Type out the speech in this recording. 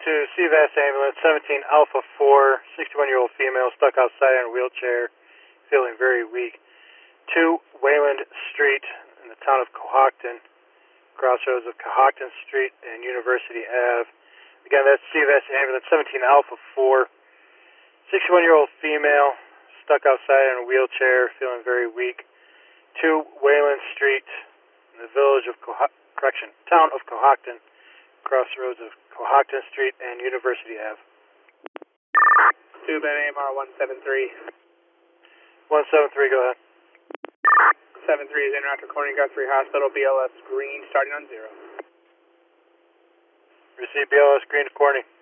to CVAS ambulance 17 Alpha 4, 61-year-old female stuck outside in a wheelchair, feeling very weak. 2 Wayland Street in the town of Cohocton, crossroads of Cohocton Street and University Ave. Again, that's CVAS ambulance 17 Alpha 4, 61-year-old female stuck outside in a wheelchair, feeling very weak. 2 Wayland Street in the village of town of Cohocton, crossroads of Cohocton Street and University Ave. 2 Ben AMR 173. 173, go ahead. 73 is in route to Corning Guthrie Hospital, BLS green, starting on 0. Receive BLS green to Corning.